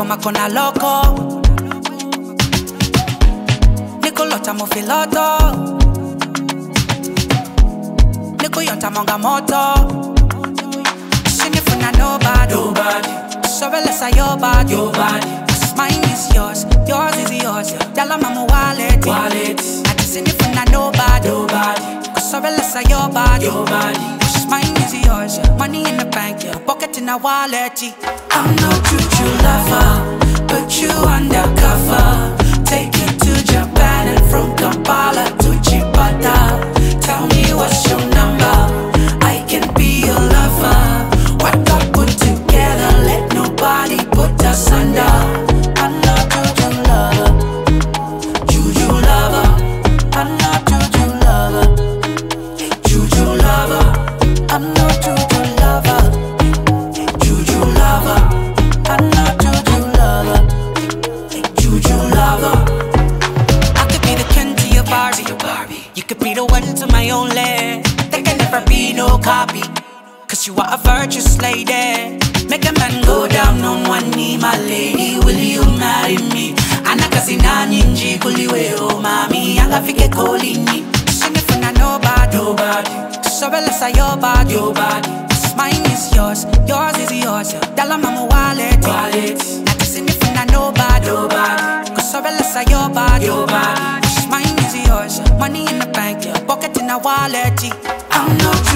goma kona loco. Nicolota mo filoto. Nico yonta monga moto. Shinifuna nobody. So let's say your body. Mine is yours is yours. Yalla mama wallet. I just shinifuna nobody. So let's say your body. Mine is yours. Money in the bank, yeah. Pocket in a wallet. I'm not juju lover, but you undercover. Take it to Japan and from Kampala to Chipata. Tell me what's your number, I can be your lover. What God put together, let nobody put us under. I'm not juju lover, juju lover. I'm not juju lover, juju lover. I'm not juju lover, juju lover. I'm not juju lover, juju lover. I could be the Ken to your Barbie. You could be the one to my only. There can never be no copy, cause you are a virtuous lady. Make a man go down on one knee, my lady. Will you marry me? Anakazina ninji kuliwe oh mami. Anga fike kolini. Shinifuna nobody. So let's say your body. Mine is yours is yours. Yalla mama wallet. Not shinifuna nobody. Cause so let's say your body. Mine is yours. Money in the bank, yeah. Pocket in a wallet. I'm not